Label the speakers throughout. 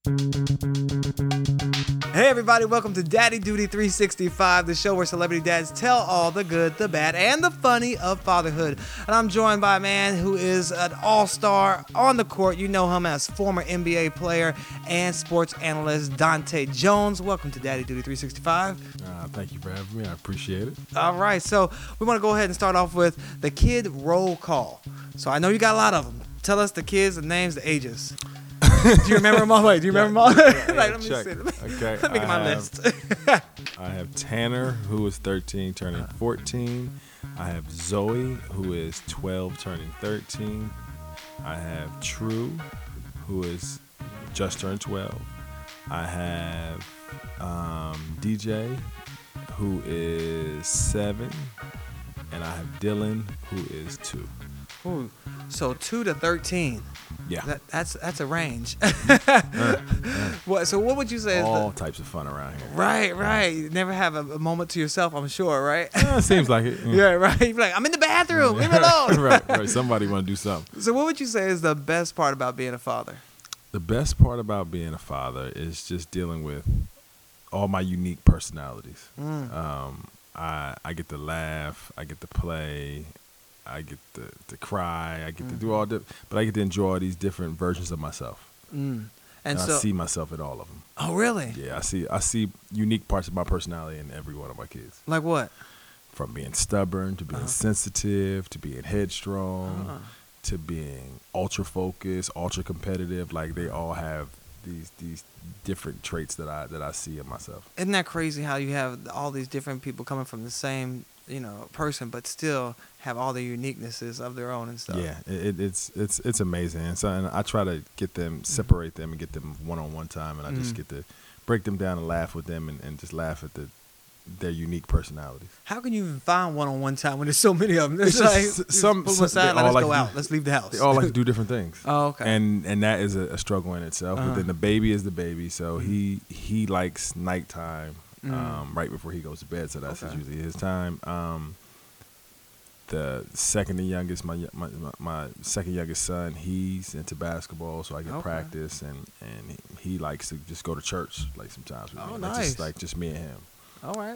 Speaker 1: Hey everybody, welcome to Daddy Duty 365, the show where celebrity dads tell all the good, the bad, and the funny of fatherhood. And I'm joined by a man who is an all-star on the court. You know him as former NBA player and sports analyst Dante Jones. Welcome to Daddy Duty 365.
Speaker 2: Thank you for having me. I appreciate it.
Speaker 1: All right, so we want to go ahead and start off with the kid roll call. So I know you got a lot of them. Tell us the kids, the names, the ages. Do you remember them all? Wait, do you remember them all? Let me
Speaker 2: check.
Speaker 1: see.
Speaker 2: Okay.
Speaker 1: Let me get my list.
Speaker 2: I have Tanner, who is 13, turning 14. I have Zoe, who is 12, turning 13. I have True, who is just turned 12. I have DJ, who is 7. And I have Dylan, who is 2.
Speaker 1: Ooh, so 2 to 13.
Speaker 2: Yeah.
Speaker 1: That's a range. So what would you say is
Speaker 2: all types of fun around here.
Speaker 1: Right. You never have a moment to yourself, I'm sure, right?
Speaker 2: Seems like it.
Speaker 1: Yeah, right. You're like, I'm in the bathroom. Leave me alone.
Speaker 2: right. Somebody want to do something.
Speaker 1: So what would you say is the best part about being a father?
Speaker 2: The best part about being a father is just dealing with all my unique personalities. I get to laugh. I get to play. I get to cry. I get to do all that, but I get to enjoy these different versions of myself. And so, I see myself in all of them.
Speaker 1: Oh, really?
Speaker 2: Yeah, I see unique parts of my personality in every one of my kids.
Speaker 1: Like what?
Speaker 2: From being stubborn to being sensitive to being headstrong to being ultra focused, ultra competitive. Like they all have these different traits that I see in myself.
Speaker 1: Isn't that crazy how you have all these different people coming from the same person, but still have all the uniquenesses of their own and stuff?
Speaker 2: Yeah, it's amazing. And I try to get them, separate them, and get them one-on-one time, and I just get to break them down and laugh with them, and just laugh at their unique personalities. How
Speaker 1: can you even find one-on-one time when there's so many of them?
Speaker 2: It's
Speaker 1: like
Speaker 2: some
Speaker 1: aside, let's go out. Let's leave the house.
Speaker 2: They all like to do different things.
Speaker 1: Oh, okay.
Speaker 2: And that is a struggle in itself. But then the baby is the baby, so he likes nighttime. Right before he goes to bed, so that's usually his time. The second and youngest, my second youngest son, he's into basketball, so I get practice, and he likes to just go to church like sometimes with me.
Speaker 1: Nice.
Speaker 2: Just me and him.
Speaker 1: All right.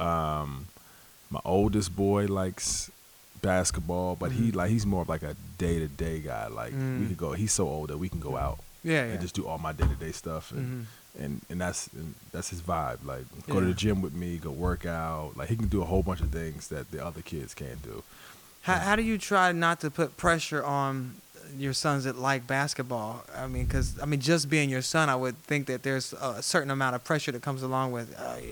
Speaker 2: My oldest boy likes basketball, but he's more of like a day-to-day guy. Like we could go. He's so old that we can go out and just do all my day-to-day stuff and that's his vibe. Like go to the gym with me, go work out. Like he can do a whole bunch of things that the other kids can't do.
Speaker 1: How do you try not to put pressure on your sons that like basketball? Because just being your son, I would think that there's a certain amount of pressure that comes along with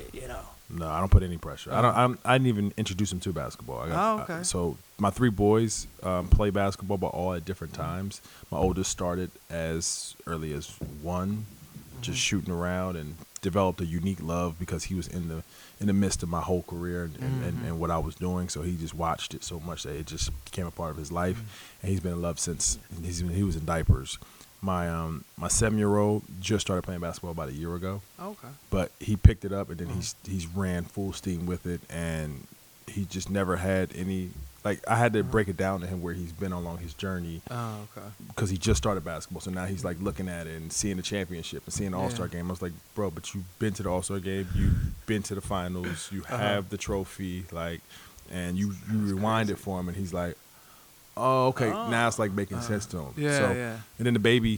Speaker 2: No, I don't put any pressure. I didn't even introduce them to basketball. So my 3 boys play basketball, but all at different times. My oldest started as early as 1. Just shooting around, and developed a unique love because he was in the midst of my whole career and what I was doing. So he just watched it so much that it just became a part of his life, and he's been in love since he was in diapers. My 7-year-old just started playing basketball about a year ago.
Speaker 1: Okay.
Speaker 2: But he picked it up, and then he's ran full steam with it, and he just never had any. Like, I had to break it down to him where he's been along his journey. Oh, okay. Because he just started basketball, so now he's like looking at it and seeing the championship and seeing the All-Star game. I was like, bro, but you've been to the All-Star game, you've been to the finals, you have the trophy, like, and you rewind it for him, and he's like, oh, okay. Now it's like making sense to him. And then the baby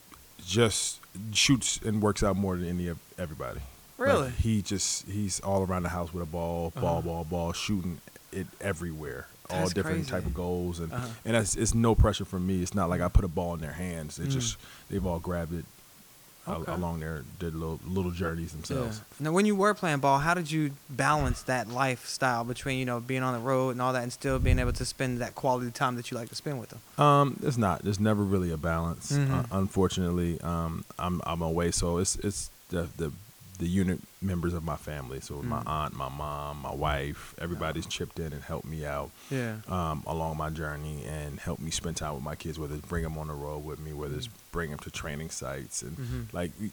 Speaker 2: just shoots and works out more than everybody.
Speaker 1: Really?
Speaker 2: Like, he's all around the house with a ball, shooting it everywhere. All different type of goals, and it's no pressure from me. It's not like I put a ball in their hands. They they've all grabbed it along their little journeys themselves.
Speaker 1: Yeah. Now, when you were playing ball, how did you balance that lifestyle between being on the road and all that, and still being able to spend that quality time that you like to spend with them?
Speaker 2: There's never really a balance. Unfortunately, I'm away, so it's the unit members of my family. So my aunt, my mom, my wife, everybody's chipped in and helped me out along my journey and helped me spend time with my kids, whether it's bring them on the road with me, whether it's bring them to training sites. And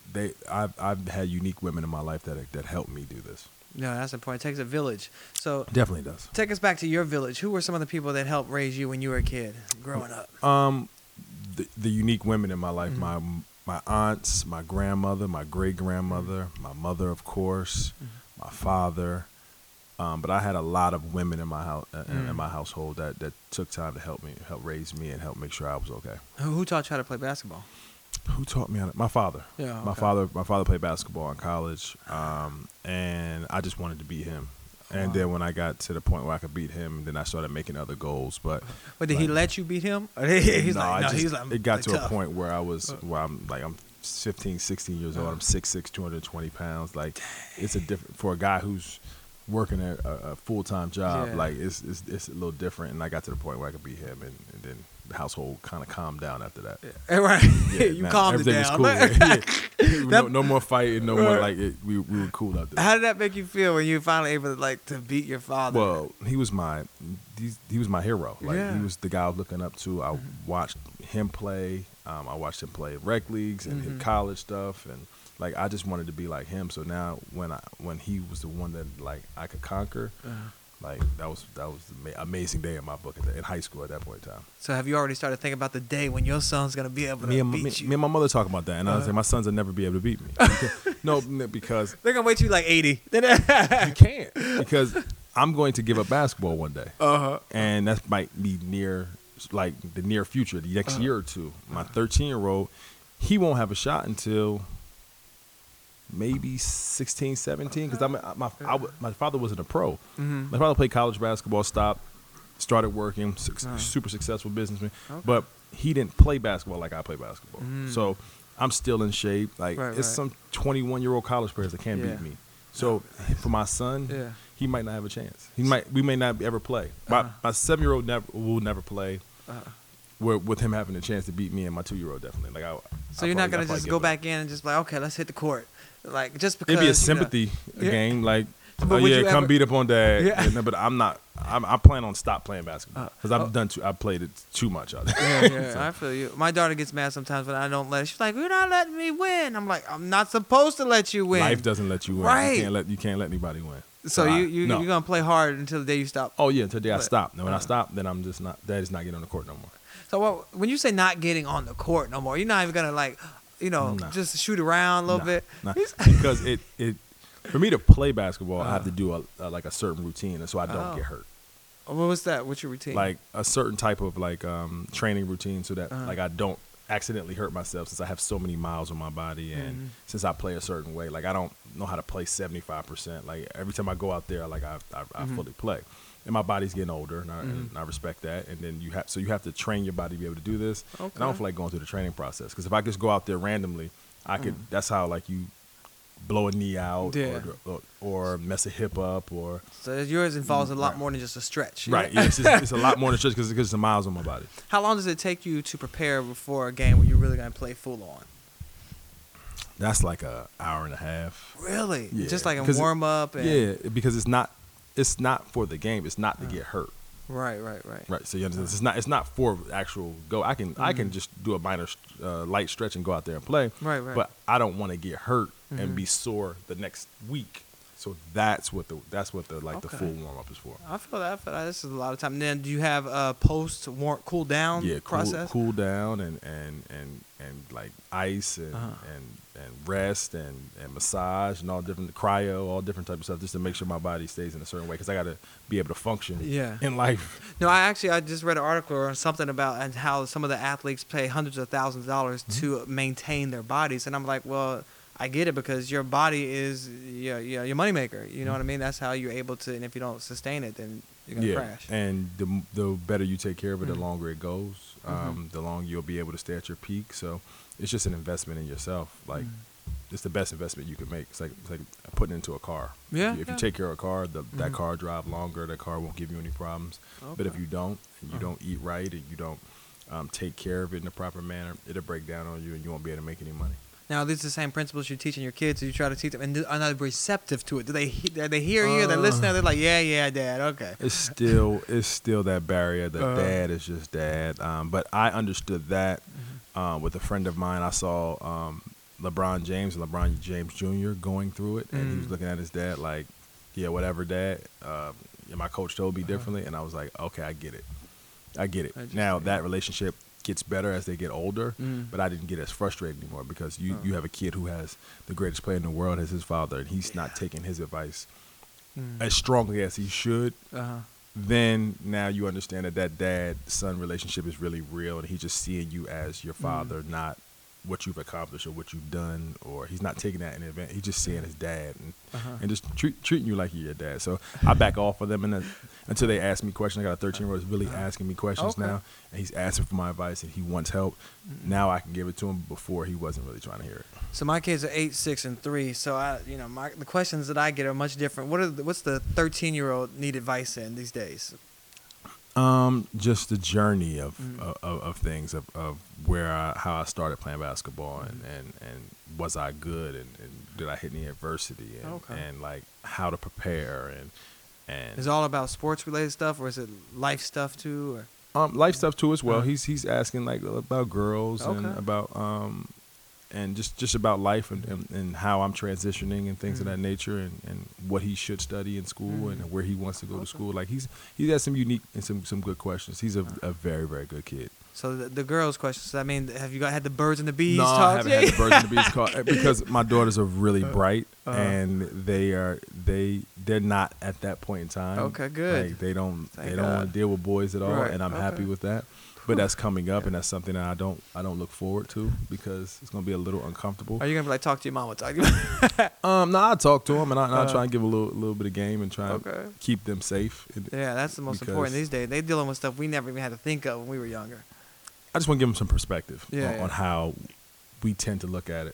Speaker 2: I've had unique women in my life that helped me do this.
Speaker 1: No, that's important. It takes a village. So
Speaker 2: definitely does.
Speaker 1: Take us back to your village. Who were some of the people that helped raise you when you were a kid growing up?
Speaker 2: The unique women in my life, my aunts, my grandmother, my great grandmother, my mother, of course, my father. But I had a lot of women in my house, in my household that took time to help raise me, and help make sure I was okay.
Speaker 1: Who taught you how to play basketball?
Speaker 2: Who taught me how to? My father.
Speaker 1: Yeah,
Speaker 2: My father played basketball in college, and I just wanted to beat him. And then when I got to the point where I could beat him, then I started making other goals. But
Speaker 1: did he let you beat him? It
Speaker 2: got to a point where I'm 15, 16 years old. I'm 6'6", 220 pounds. Like, it's a different for a guy who's working a full-time job. Like, it's a little different. And I got to the point where I could beat him, and then the household kind of calmed down after that.
Speaker 1: Right. You calmed it down.
Speaker 2: Was cool. No more fighting. No more we were cool after that.
Speaker 1: How did that make you feel when you were finally able to beat your father?
Speaker 2: Well, he was my hero. He was the guy I was looking up to. I watched him play. I watched him play rec leagues and his college stuff, and I just wanted to be like him. So now when he was the one that I could conquer. That was an amazing day in my book in high school at that point in time.
Speaker 1: So have you already started thinking about the day when your son's going to be able to beat you?
Speaker 2: Me and my mother talk about that, and I was like, my sons will never be able to beat me. Because
Speaker 1: they're going to wait till you're 80.
Speaker 2: You can't, because I'm going to give up basketball one day. And that might be near the near future, the next year or two. My 13-year-old, he won't have a shot until maybe 16, 17, because my father wasn't a pro. My father played college basketball, stopped, started working, super successful businessman, but he didn't play basketball like I play basketball. So I'm still in shape. It's some 21-year-old college players that can't beat me. So for my son, he might not have a chance. We may not ever play. My 7-year-old will never play. With him having a chance to beat me, and my 2-year-old definitely.
Speaker 1: So you're not gonna just go back in and just okay, let's hit the court. Just because
Speaker 2: it'd be a sympathy game, come beat up on dad. Yeah. But I'm not. I plan on stop playing basketball because I've played it too much out there.
Speaker 1: I feel you. My daughter gets mad sometimes when I don't let her. She's like, "You're not letting me win." I'm like, "I'm not supposed to let you win."
Speaker 2: Life doesn't let you win.
Speaker 1: Right.
Speaker 2: You can't let anybody win.
Speaker 1: So you're gonna play hard until the day you stop.
Speaker 2: Oh yeah, until the day I stop. Now when I stop, then I'm just not. Daddy's not getting on the court no more.
Speaker 1: So when you say not getting on the court no more, you're not even gonna just shoot around a little bit.
Speaker 2: Because it for me to play basketball, I have to do a certain routine, so I don't get hurt.
Speaker 1: What was that? What's your routine?
Speaker 2: Like a certain type of training routine, so that I don't accidentally hurt myself, since I have so many miles on my body, and since I play a certain way, I don't know how to play 75%. Every time I go out there, I fully play. And my body's getting older, and I respect that. And then you have to train your body to be able to do this. Okay. And I don't feel like going through the training process, because if I just go out there randomly, I could. That's how you blow a knee out, or mess a hip up, or.
Speaker 1: So yours involves a lot more than just a stretch.
Speaker 2: Right. Yeah, it's a lot more than a stretch because it's the miles on my body.
Speaker 1: How long does it take you to prepare before a game when you're really gonna play full on?
Speaker 2: That's like an hour and a half.
Speaker 1: Really?
Speaker 2: Yeah.
Speaker 1: Just like a warm up.
Speaker 2: Yeah, because it's not for the game. It's not to get hurt.
Speaker 1: Right.
Speaker 2: So you understand? It's not for actual go. I can just do a minor light stretch and go out there and play.
Speaker 1: Right.
Speaker 2: But I don't want to get hurt and be sore the next week. So that's what the full warm up is for.
Speaker 1: I feel that. This is a lot of time. And then do you have a post cool down process?
Speaker 2: Cool down and ice and rest and massage and all different all different types of stuff, just to make sure my body stays in a certain way, because I got to be able to function in life.
Speaker 1: No, I just read an article or something about how some of the athletes pay hundreds of thousands of dollars to maintain their bodies, and I'm like, well, I get it, because your body is your moneymaker. You know what I mean? That's how you're able to, and if you don't sustain it, then you're going to crash.
Speaker 2: And the better you take care of it, the longer it goes, the longer you'll be able to stay at your peak. So it's just an investment in yourself. It's the best investment you can make. It's like putting into a car. If you take care of a car, that car drive longer. That car won't give you any problems. Okay. But if you don't, and you don't eat right, and you don't take care of it in the proper manner, it'll break down on you, and you won't be able to make any money.
Speaker 1: Now, these are the same principles you're teaching your kids. So you try to teach them, and are they receptive to it? Do they hear you? They listen. They're like, yeah, Dad, okay.
Speaker 2: It's still that barrier that dad is just dad. But I understood that with a friend of mine. I saw LeBron James Jr. going through it, and he was looking at his dad like, yeah, whatever, Dad. My coach told me differently, and I was like, okay, I get it. Now that relationship gets better as they get older, but I didn't get as frustrated anymore because you have a kid who has the greatest player in the world as his father, and he's not taking his advice as strongly as he should. Then now you understand that dad-son relationship is really real, and he's just seeing you as your father, not what you've accomplished or what you've done, or he's not taking that in an event. He's just seeing his dad and just treating you like you're your dad. So I back off of them until they ask me questions. I got a 13-year-old who's really asking me questions now, and he's asking for my advice, and he wants help. Now I can give it to him. Before, he wasn't really trying to hear it.
Speaker 1: So my kids are 8, 6, and 3. So the questions that I get are much different. What's the 13-year-old need advice in these days?
Speaker 2: Just the journey of things, of how I started playing basketball, and was I good, and did I hit any adversity, and like how to prepare, and
Speaker 1: is it all about sports related stuff, or is it life stuff too, or
Speaker 2: life stuff too as well. He's asking like about girls and about and just about life and how I'm transitioning and things of that nature, and what he should study in school and where he wants to go to school. Like he's got some unique and some good questions. He's a very, very good kid.
Speaker 1: So the girls' questions, I mean, have you had the birds and the bees
Speaker 2: talk? No, I haven't had the birds and the bees talk because my daughters are really bright and they're not at that point in time.
Speaker 1: Okay, good.
Speaker 2: Like they don't want to deal with boys at all, and I'm happy with that. But that's coming up, and that's something that I don't look forward to because it's gonna be a little uncomfortable.
Speaker 1: Are you gonna be like, talk to your mama? Talk to your
Speaker 2: No, I talk to them, and I try and give a little bit of game and try and keep them safe.
Speaker 1: Yeah, that's the most important these days. They dealing with stuff we never even had to think of when we were younger.
Speaker 2: I just want to give them some perspective on how we tend to look at it.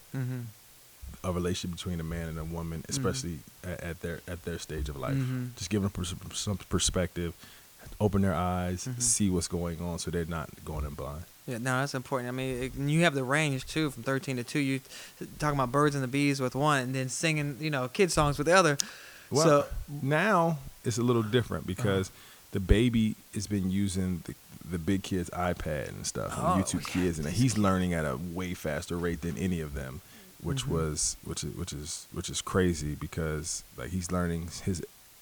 Speaker 2: A relationship between a man and a woman, especially at their stage of life. Just give them some perspective. Open their eyes, see what's going on, so they're not going in blind.
Speaker 1: Yeah, no, that's important. I mean, you have the range too, from 13 to 2. You talking about birds and the bees with one, and then singing, kid songs with the other.
Speaker 2: Well,
Speaker 1: so
Speaker 2: now it's a little different because the baby has been using the big kid's iPad and stuff, and YouTube Kids, and he's learning at a way faster rate than any of them, which is crazy because like he's learning his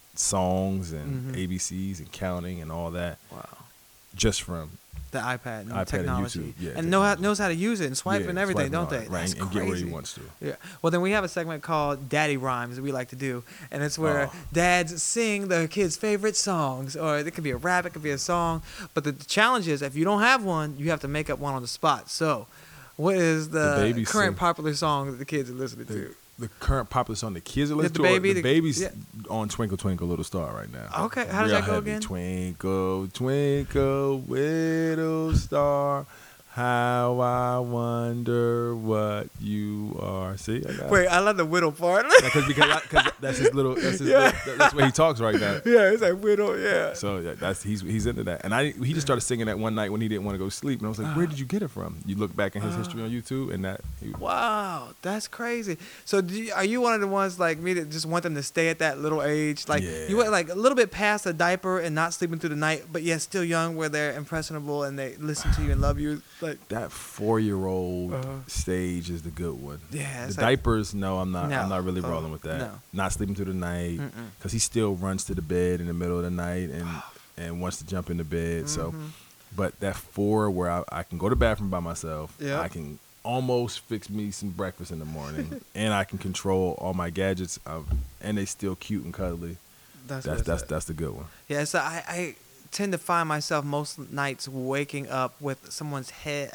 Speaker 2: songs and ABCs and counting and all that.
Speaker 1: Wow.
Speaker 2: Just from
Speaker 1: the iPad and technology.
Speaker 2: And
Speaker 1: knows how to use it and swipe and everything, don't they?
Speaker 2: Right, and get where he wants to.
Speaker 1: Yeah. Well, then we have a segment called Daddy Rhymes that we like to do, and it's where dads sing their kids' favorite songs, or it could be a rap, it could be a song. But the challenge is, if you don't have one, you have to make up one on the spot. So, what is the current popular song that the kids are listening to?
Speaker 2: The current popular song the kids are listening to? The baby's on Twinkle Twinkle Little Star right now.
Speaker 1: Okay, how does that go again?
Speaker 2: Twinkle, twinkle, little star, how I wonder what you are. See?
Speaker 1: I love the whittle part.
Speaker 2: Because that's his little, that's where he talks right now.
Speaker 1: Yeah, it's like whittle, yeah.
Speaker 2: So he's into that. And he just started singing that one night when he didn't want to go to sleep. And I was like, where did you get it from? You look back in his history on YouTube and that.
Speaker 1: Wow, that's crazy. So are you one of the ones like me that just want them to stay at that little age? Like you went like a little bit past the diaper and not sleeping through the night, but yet still young where they're impressionable and they listen to you and love you? Like
Speaker 2: that 4-year-old stage is the good one.
Speaker 1: Yeah,
Speaker 2: the diapers. No, I'm not. I'm not really rolling with that.
Speaker 1: No.
Speaker 2: Not sleeping through the night because he still runs to the bed in the middle of the night and wants to jump into bed. So, but that 4 where I can go to the bathroom by myself. I can almost fix me some breakfast in the morning, and I can control all my gadgets. And they still cute and cuddly. That's the good one.
Speaker 1: Yeah. So I tend to find myself most nights waking up with someone's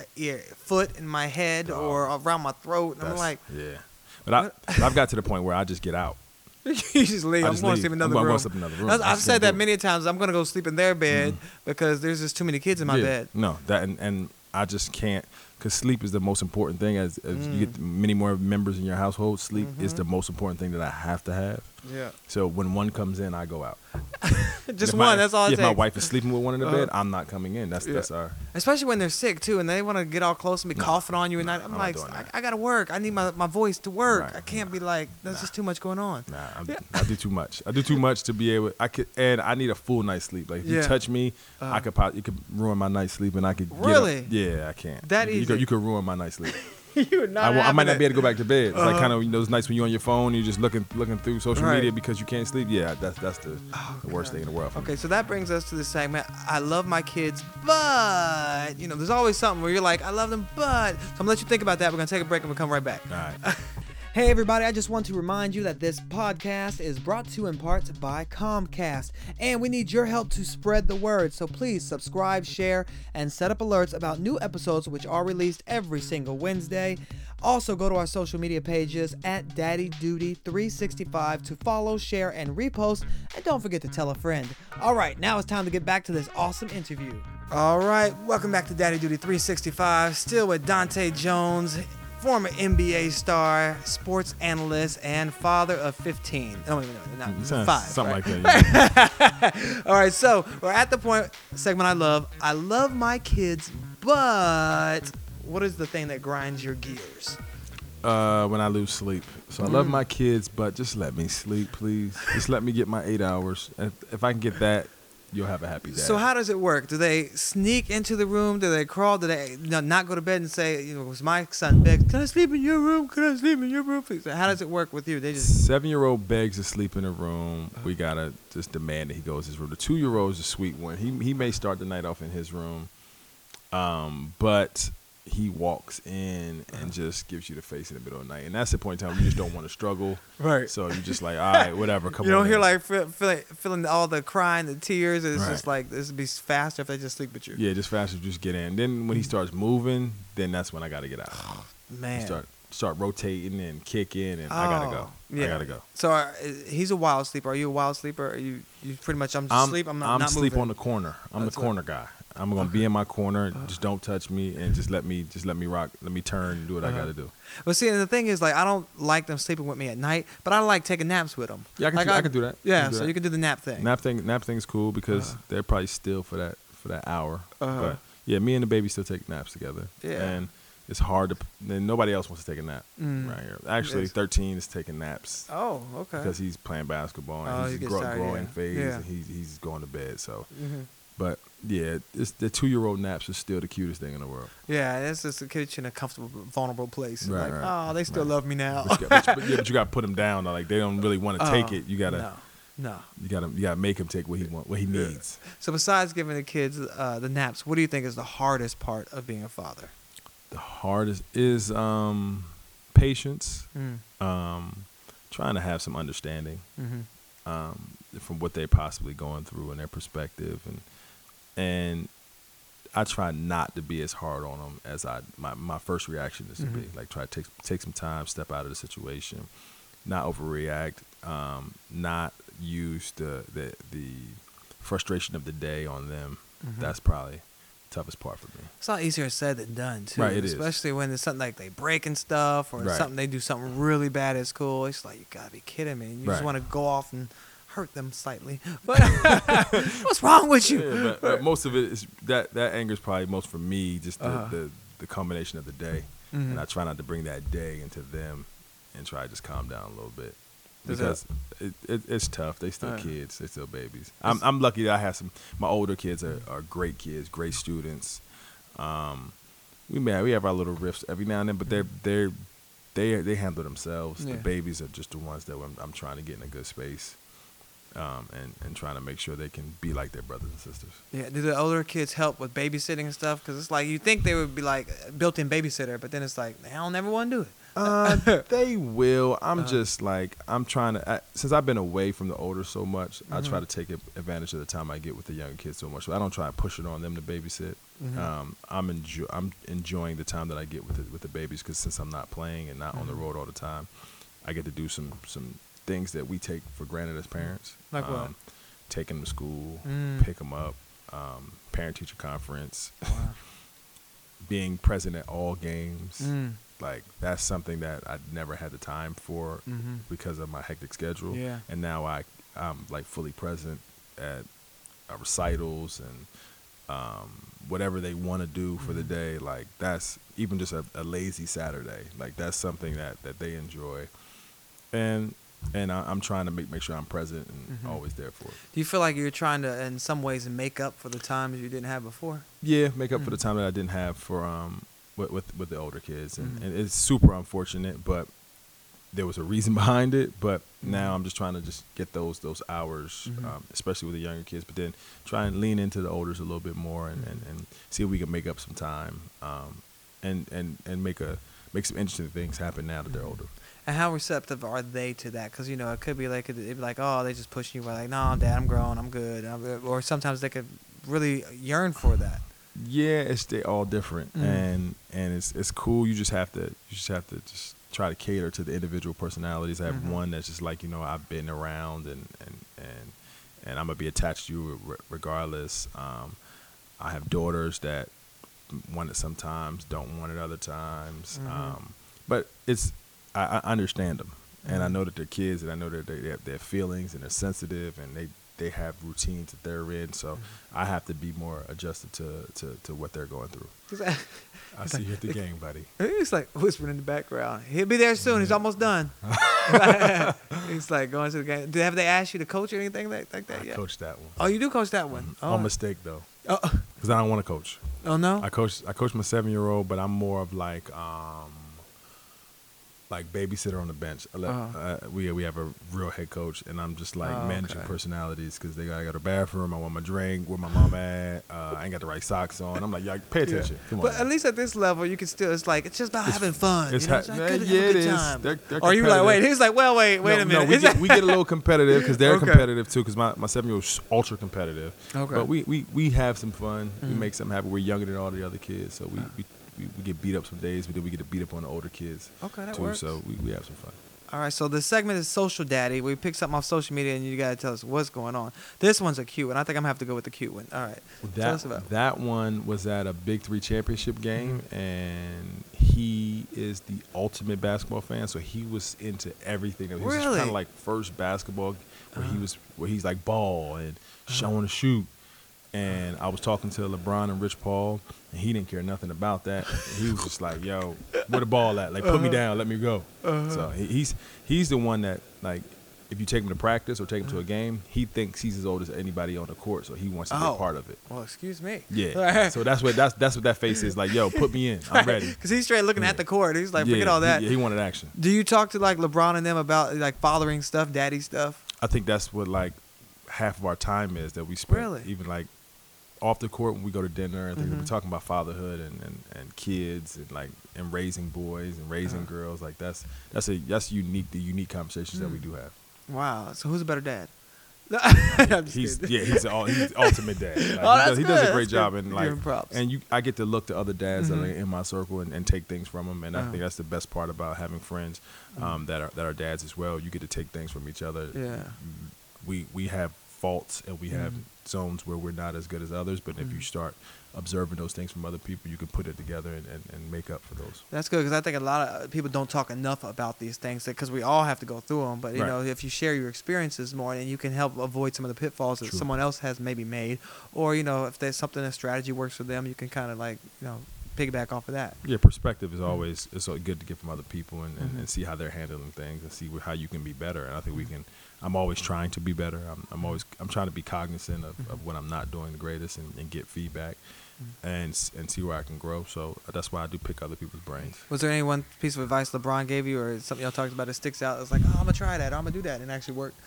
Speaker 1: foot in my head or around my throat, and I'm like,
Speaker 2: But I've got to the point where I just get out.
Speaker 1: You just leave. I'm going to sleep in another room. I've said that many times. I'm going to go sleep in their bed because there's just too many kids in my bed.
Speaker 2: No, that and I just can't. Because sleep is the most important thing. As you get many more members in your household, sleep is the most important thing that I have to have.
Speaker 1: Yeah.
Speaker 2: So when one comes in, I go out.
Speaker 1: Just one. That's all it takes.
Speaker 2: If my wife is sleeping with one in the bed, I'm not coming in. That's our.
Speaker 1: Especially when they're sick too, and they want to get all close and be coughing on you, and I'm like, I gotta work. I need my voice to work. Right. I can't be like, there's just too much going on.
Speaker 2: I do too much. I do too much to be able. And I need a full night's sleep. Like if you touch me, it could ruin my night's sleep, and I could.
Speaker 1: Really?
Speaker 2: Yeah, I can't.
Speaker 1: That easy.
Speaker 2: You could ruin my night's sleep.
Speaker 1: You would not.
Speaker 2: I might not be able to go back to bed. It's like kind of those nights when you're on your phone, you're just looking through social media because you can't sleep. Yeah, that's the worst thing in the world. For me.
Speaker 1: So that brings us to the segment. I love my kids, but there's always something where you're like, I love them, but. So I'm gonna let you think about that. We're gonna take a break and we'll come right back.
Speaker 2: All right.
Speaker 1: Hey everybody, I just want to remind you that this podcast is brought to you in part by Comcast, and we need your help to spread the word. So please subscribe, share, and set up alerts about new episodes which are released every single Wednesday. Also go to our social media pages at Daddy Duty 365 to follow, share, and repost, and don't forget to tell a friend. All right, now it's time to get back to this awesome interview. All right, welcome back to Daddy Duty 365, still with Dante Jones, former NBA star, sports analyst, and father of 15. Oh, wait, no, not 5.
Speaker 2: Something
Speaker 1: right?
Speaker 2: like that.
Speaker 1: All right, so we're at the segment I love. I love my kids, but what is the thing that grinds your gears?
Speaker 2: When I lose sleep. So I love my kids, but just let me sleep, please. Just let me get my 8 hours. And if I can get that, you'll have a happy day.
Speaker 1: So how does it work? Do they sneak into the room? Do they crawl? Do they not go to bed and say, was my son begs, can I sleep in your room? Can I sleep in your room? Please? How does it work with you? They just
Speaker 2: 7-year-old begs to sleep in a room. We gotta just demand that he goes to his room. The 2-year-old is a sweet one. He may start the night off in his room, but he walks in and just gives you the face in the middle of the night. And that's the point in time you just don't want to struggle.
Speaker 1: Right.
Speaker 2: So you're just like, all right, whatever, come on.
Speaker 1: You don't
Speaker 2: in.
Speaker 1: hear like feeling all the crying, the tears. It's just like, this would be faster if they just sleep with you.
Speaker 2: Yeah, just faster, just get in. Then when he starts moving, then that's when I got to get out.
Speaker 1: Man.
Speaker 2: Start rotating and kicking, and I got to go.
Speaker 1: Yeah.
Speaker 2: I got to go.
Speaker 1: So he's a wild sleeper. Are you a wild sleeper? Are you pretty much, I'm asleep, I'm not
Speaker 2: sleep
Speaker 1: moving.
Speaker 2: on the corner. I'm the corner guy. I'm gonna be in my corner. Just don't touch me, and just let me rock. Let me turn and do what I gotta do.
Speaker 1: Well, see, and the thing is, like, I don't like them sleeping with me at night, but I like taking naps with them.
Speaker 2: Yeah, I can do that.
Speaker 1: Yeah, so you can do the nap thing.
Speaker 2: Nap thing's cool because they're probably still for that hour. But yeah, me and the baby still take naps together.
Speaker 1: Yeah.
Speaker 2: And it's hard to. And nobody else wants to take a nap right here. Actually,
Speaker 1: Yes.
Speaker 2: 13 is taking naps.
Speaker 1: Oh, okay.
Speaker 2: Because he's playing basketball and he's
Speaker 1: he gets tired,
Speaker 2: growing phase,
Speaker 1: Yeah.
Speaker 2: and he's going to bed. So.
Speaker 1: Mm-hmm.
Speaker 2: But yeah, the 2-year-old naps is still the cutest thing in the world.
Speaker 1: Yeah, it's just to get you in a comfortable, vulnerable place.
Speaker 2: Right,
Speaker 1: like,
Speaker 2: right.
Speaker 1: oh, they still love me now.
Speaker 2: But you got to put him down. Like they don't really want to take it. You gotta,
Speaker 1: no.
Speaker 2: You gotta make him take what he needs.
Speaker 1: So besides giving the kids the naps, what do you think is the hardest part of being a father?
Speaker 2: The hardest is patience. Trying to have some understanding from what they're possibly going through and their perspective, and I try not to be as hard on them as my first reaction is to be. Like try to take some time, step out of the situation, not overreact, not use the frustration of the day on them. That's probably the toughest part for me.
Speaker 1: It's a lot easier said than done too.
Speaker 2: Right, it is.
Speaker 1: Especially when it's something like they breaking stuff or something they do something really bad at school. It's like, you gotta be kidding me. You just want to go off and hurt them slightly. But what's wrong with you?
Speaker 2: Yeah, but most of it is that anger is probably most for me, just the combination of the day. And I try not to bring that day into them and try to just calm down a little bit. Because it's tough. They still kids. They still babies. I'm lucky that I have my older kids are great kids, great students. We have our little rifts every now and then, but they handle themselves.
Speaker 1: Yeah.
Speaker 2: The babies are just the ones that I'm trying to get in a good space. And trying to make sure they can be like their brothers and sisters. Yeah,
Speaker 1: do the older kids help with babysitting and stuff? Because it's like you think they would be like built-in babysitter, but then it's like they don't ever want to do it.
Speaker 2: They will. I'm just like I'm trying to. Since I've been away from the older so much, I try to take advantage of the time I get with the younger kids so much. So I don't try to push it on them to babysit. I'm enjoying the time that I get with the babies because since I'm not playing and not on the road all the time, I get to do some things that we take for granted as parents.
Speaker 1: Like what?
Speaker 2: Take them to school, pick them up, parent-teacher conference, being present at all games. Like, that's something that I never had the time for because of my hectic schedule.
Speaker 1: Yeah.
Speaker 2: And now I'm like fully present at recitals and whatever they want to do for the day. Like, that's even just a lazy Saturday. Like, that's something that they enjoy. And I'm trying to make sure I'm present and always there for it.
Speaker 1: Do you feel like you're trying to, in some ways, make up for the times you didn't have before?
Speaker 2: Yeah, make up for the time that I didn't have for with the older kids, and it's super unfortunate, but there was a reason behind it. But now I'm just trying to just get those hours, especially with the younger kids, but then try and lean into the olders a little bit more and see if we can make up some time, and make some interesting things happen now that they're older.
Speaker 1: And how receptive are they to that? Because, it could be like, oh, they just pushing you. Like, no, Dad, I'm grown. I'm good. Or sometimes they could really yearn for that.
Speaker 2: Yeah, they're all different, and it's cool. You just have to just try to cater to the individual personalities. I have one that's just like, I've been around and I'm gonna be attached to you regardless. I have daughters that want it sometimes, don't want it other times. But I understand them, and I know that they're kids, and I know that they have their feelings, and they're sensitive, and they have routines that they're in. So I have to be more adjusted to what they're going through. I see you at the game, buddy.
Speaker 1: He's like whispering in the background. He'll be there soon. He's almost done. He's like going to the game. Have they asked you to coach or anything like that yet?
Speaker 2: I coached that one.
Speaker 1: Oh, you do coach that one?
Speaker 2: On mistake, though. Because I don't want to coach.
Speaker 1: Oh, no?
Speaker 2: I coach my 7-year-old, but I'm more of like babysitter on the bench. We have a real head coach, and I'm just managing personalities because I got to go to the bathroom. I want my drink. Where my mom at? I ain't got the right socks on. I'm like, yeah, pay attention. Come on.
Speaker 1: But at least at this level, you can still. It's just about having fun.
Speaker 2: It's
Speaker 1: have a good time.
Speaker 2: They're
Speaker 1: or you like, wait? He's like, well, wait a minute.
Speaker 2: No, we get a little competitive because they're competitive too. Because my 7-year-old's ultra competitive. Okay. But we have some fun. We make something happen. We're younger than all the other kids, so we get beat up some days, but then we get to beat up on the older kids.
Speaker 1: Okay, that
Speaker 2: too,
Speaker 1: works.
Speaker 2: So we have some fun.
Speaker 1: All right, so the segment is Social Daddy. We pick something off social media, and you got to tell us what's going on. This one's a cute one. I think I'm going to have to go with the cute one. All right. Tell us about it. That
Speaker 2: one was at a Big 3 championship game, and he is the ultimate basketball fan, so he was into everything. It was kind of like first basketball where he's like ball and showing to shoot. And I was talking to LeBron and Rich Paul, and he didn't care nothing about that. He was just like, yo, where the ball at? Like, put me down, let me go. So he's the one that, like, if you take him to practice or take him to a game, he thinks he's as old as anybody on the court, so he wants to be a part of it.
Speaker 1: Well, excuse me.
Speaker 2: Yeah. So that's what that face is like. Yo, put me in. I'm ready.
Speaker 1: Because he's straight looking at the court. He's like, forget all that.
Speaker 2: Yeah, he wanted action.
Speaker 1: Do you talk to like LeBron and them about like fathering stuff, daddy stuff?
Speaker 2: I think that's what like half of our time is that we spend.
Speaker 1: Really?
Speaker 2: Even like off the court when we go to dinner and we're talking about fatherhood and kids and raising boys and raising girls. Like that's unique. The unique conversations that we do have.
Speaker 1: Wow. So who's a better dad?
Speaker 2: He's the ultimate dad. Like, he does a great job, and I get to look to other dads that are in my circle and take things from them, and I think that's the best part about having friends that are dads as well. You get to take things from each other.
Speaker 1: Yeah.
Speaker 2: We have faults and we have zones where we're not as good as others, but if you start observing those things from other people, you can put it together and make up for those.
Speaker 1: That's good, because I think a lot of people don't talk enough about these things because we all have to go through them. But you know, if you share your experiences more, and you can help avoid some of the pitfalls that someone else has maybe made, or if there's something, a strategy works for them, you can kind of piggyback off of that. Yeah,
Speaker 2: perspective is always it's good to get from other people and see how they're handling things and see how you can be better. And I think we can. I'm always trying to be better. I'm trying to be cognizant of when I'm not doing the greatest and get feedback and see where I can grow. So that's why I do pick other people's brains. Was there any one piece of advice LeBron gave you, or something y'all talked about that sticks out? It's like, oh, I'm gonna try that, or I'm gonna do that, and actually work.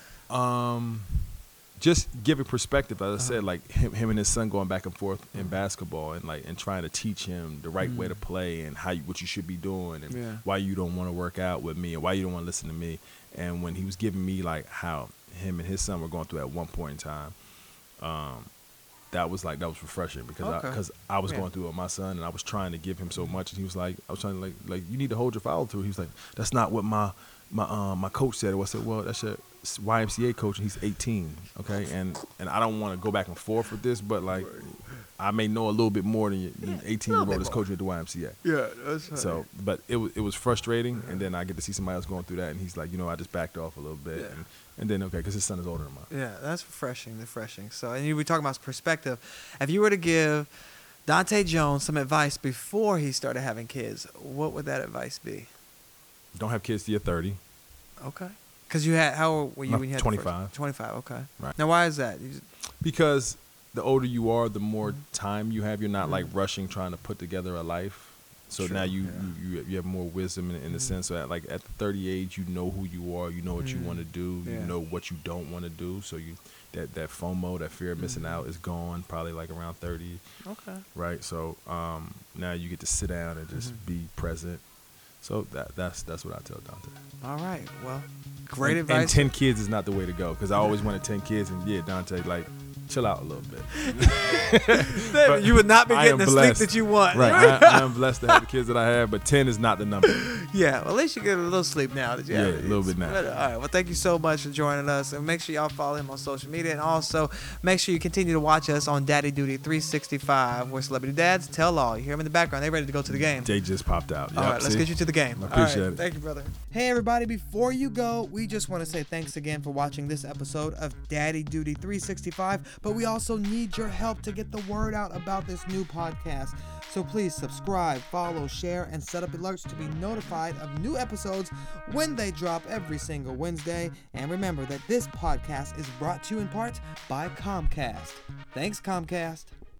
Speaker 2: Just giving perspective, as I said, like him and his son going back and forth in basketball, and trying to teach him the right way to play and what you should be doing, and why you don't want to work out with me, and why you don't want to listen to me. And when he was giving me like how him and his son were going through at one point in time, that was refreshing because I was going through it with my son, and I was trying to give him so much, and he was like, I was trying to like you need to hold your follow through. He was like, that's not what my coach said. I said, well, that's your YMCA coach, and he's 18, okay, and I don't want to go back and forth with this, but like I may know a little bit more than 18-year-old that's coaching at the YMCA.
Speaker 1: Yeah, that's right.
Speaker 2: So, but it was frustrating, and then I get to see somebody else going through that, and he's like, I just backed off a little bit, and then because his son is older than mine.
Speaker 1: Yeah, that's refreshing. So, and you were talking about perspective. If you were to give Dante Jones some advice before he started having kids, what would that advice be?
Speaker 2: Don't have kids till you're 30.
Speaker 1: Okay. Because how old were you when you had
Speaker 2: 25.
Speaker 1: 25, okay.
Speaker 2: Right.
Speaker 1: Now, why is that?
Speaker 2: Because the older you are, the more time you have. You're not like rushing trying to put together a life. So
Speaker 1: True,
Speaker 2: now you have more wisdom in the sense that like at the 30 age, you know who you are, you know what you want to do, you know what you don't want to do. So that FOMO, that fear of missing out, is gone probably like around 30.
Speaker 1: Okay.
Speaker 2: Right. So now you get to sit down and just be present. So that's what I tell Dante.
Speaker 1: All right. Well, great advice.
Speaker 2: And 10 kids is not the way to go, because I always wanted 10 kids, and Dante, like, chill out a little bit.
Speaker 1: You would not be getting the sleep that you want.
Speaker 2: Right. I am blessed to have the kids that I have, but 10 is not the number.
Speaker 1: Yeah. Well, at least you get a little sleep now. That you have
Speaker 2: a little bit now.
Speaker 1: All right. Well, thank you so much for joining us, and make sure y'all follow him on social media, and also make sure you continue to watch us on Daddy Duty 365, where celebrity dads tell all. You hear them in the background. They're ready to go to the game.
Speaker 2: They just popped out.
Speaker 1: All right. Let's get you to the game.
Speaker 2: I appreciate it.
Speaker 1: Thank you, brother. Hey, everybody. Before you go, we just want to say thanks again for watching this episode of Daddy Duty 365, but we also need your help to get the word out about this new podcast. So please subscribe, follow, share, and set up alerts to be notified of new episodes when they drop every single Wednesday. And remember that this podcast is brought to you in part by Comcast. Thanks, Comcast.